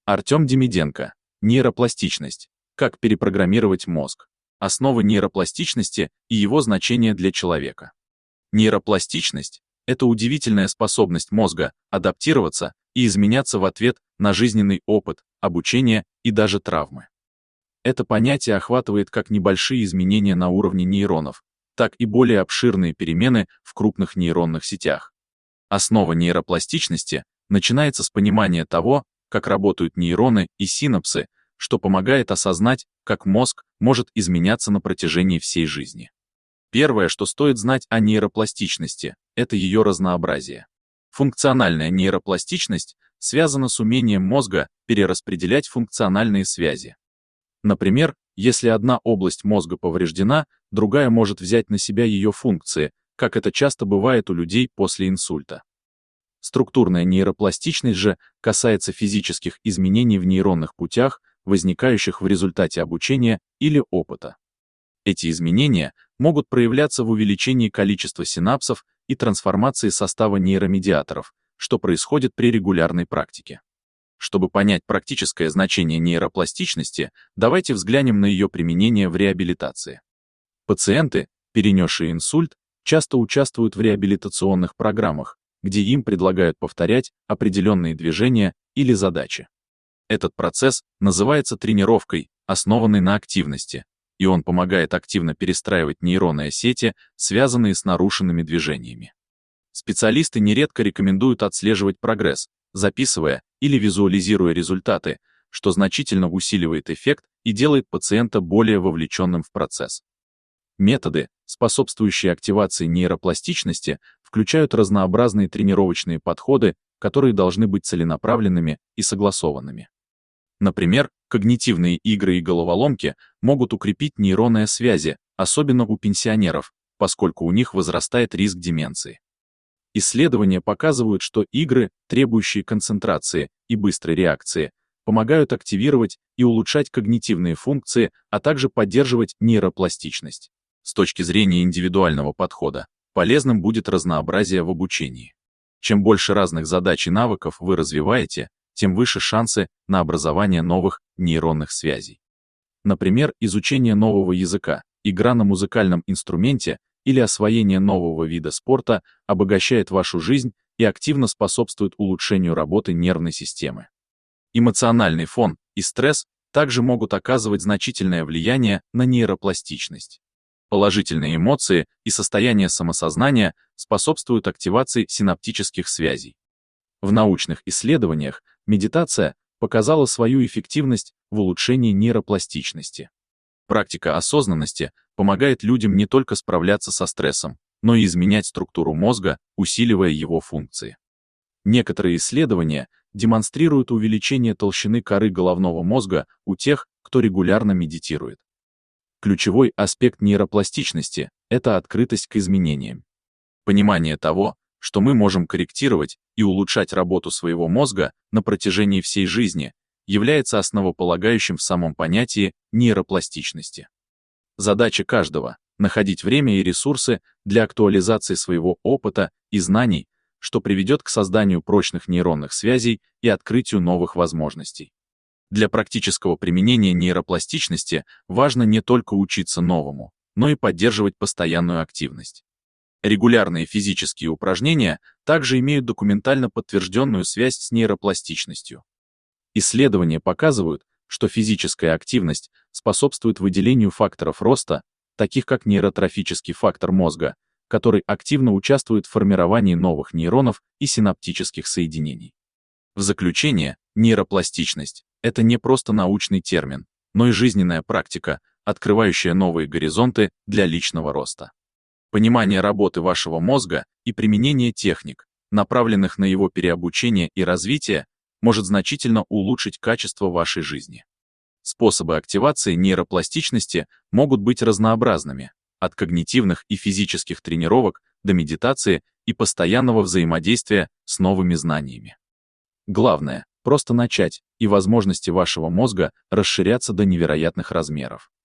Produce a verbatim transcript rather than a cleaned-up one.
Артем Демиденко. Нейропластичность. Как перепрограммировать мозг. Основы нейропластичности и его значение для человека. Нейропластичность — это удивительная способность мозга адаптироваться и изменяться в ответ на жизненный опыт, обучение и даже травмы. Это понятие охватывает как небольшие изменения на уровне нейронов, так и более обширные перемены в крупных нейронных сетях. Основа нейропластичности начинается с понимания того, как работают нейроны и синапсы, что помогает осознать, как мозг может изменяться на протяжении всей жизни. Первое, что стоит знать о нейропластичности, это ее разнообразие. Функциональная нейропластичность связана с умением мозга перераспределять функциональные связи. Например, если одна область мозга повреждена, другая может взять на себя ее функции, как это часто бывает у людей после инсульта. Структурная нейропластичность же касается физических изменений в нейронных путях, возникающих в результате обучения или опыта. Эти изменения могут проявляться в увеличении количества синапсов и трансформации состава нейромедиаторов, что происходит при регулярной практике. Чтобы понять практическое значение нейропластичности, давайте взглянем на ее применение в реабилитации. Пациенты, перенесшие инсульт, часто участвуют в реабилитационных программах, где им предлагают повторять определенные движения или задачи. Этот процесс называется тренировкой, основанной на активности, и он помогает активно перестраивать нейронные сети, связанные с нарушенными движениями. Специалисты нередко рекомендуют отслеживать прогресс, записывая или визуализируя результаты, что значительно усиливает эффект и делает пациента более вовлеченным в процесс. Методы, способствующие активации нейропластичности, включают разнообразные тренировочные подходы, которые должны быть целенаправленными и согласованными. Например, когнитивные игры и головоломки могут укрепить нейронные связи, особенно у пенсионеров, поскольку у них возрастает риск деменции. Исследования показывают, что игры, требующие концентрации и быстрой реакции, помогают активировать и улучшать когнитивные функции, а также поддерживать нейропластичность. С точки зрения индивидуального подхода, полезным будет разнообразие в обучении. Чем больше разных задач и навыков вы развиваете, тем выше шансы на образование новых нейронных связей. Например, изучение нового языка, игра на музыкальном инструменте или освоение нового вида спорта обогащает вашу жизнь и активно способствует улучшению работы нервной системы. Эмоциональный фон и стресс также могут оказывать значительное влияние на нейропластичность. Положительные эмоции и состояние самосознания способствуют активации синаптических связей. В научных исследованиях медитация показала свою эффективность в улучшении нейропластичности. Практика осознанности помогает людям не только справляться со стрессом, но и изменять структуру мозга, усиливая его функции. Некоторые исследования демонстрируют увеличение толщины коры головного мозга у тех, кто регулярно медитирует. Ключевой аспект нейропластичности — это открытость к изменениям. Понимание того, что мы можем корректировать и улучшать работу своего мозга на протяжении всей жизни, является основополагающим в самом понятии нейропластичности. Задача каждого — находить время и ресурсы для актуализации своего опыта и знаний, что приведет к созданию прочных нейронных связей и открытию новых возможностей. Для практического применения нейропластичности важно не только учиться новому, но и поддерживать постоянную активность. Регулярные физические упражнения также имеют документально подтвержденную связь с нейропластичностью. Исследования показывают, что физическая активность способствует выделению факторов роста, таких как нейротрофический фактор мозга, который активно участвует в формировании новых нейронов и синаптических соединений. В заключение, нейропластичность — это не просто научный термин, но и жизненная практика, открывающая новые горизонты для личного роста. Понимание работы вашего мозга и применение техник, направленных на его переобучение и развитие, может значительно улучшить качество вашей жизни. Способы активации нейропластичности могут быть разнообразными, от когнитивных и физических тренировок до медитации и постоянного взаимодействия с новыми знаниями. Главное — просто начать, и возможности вашего мозга расширятся до невероятных размеров.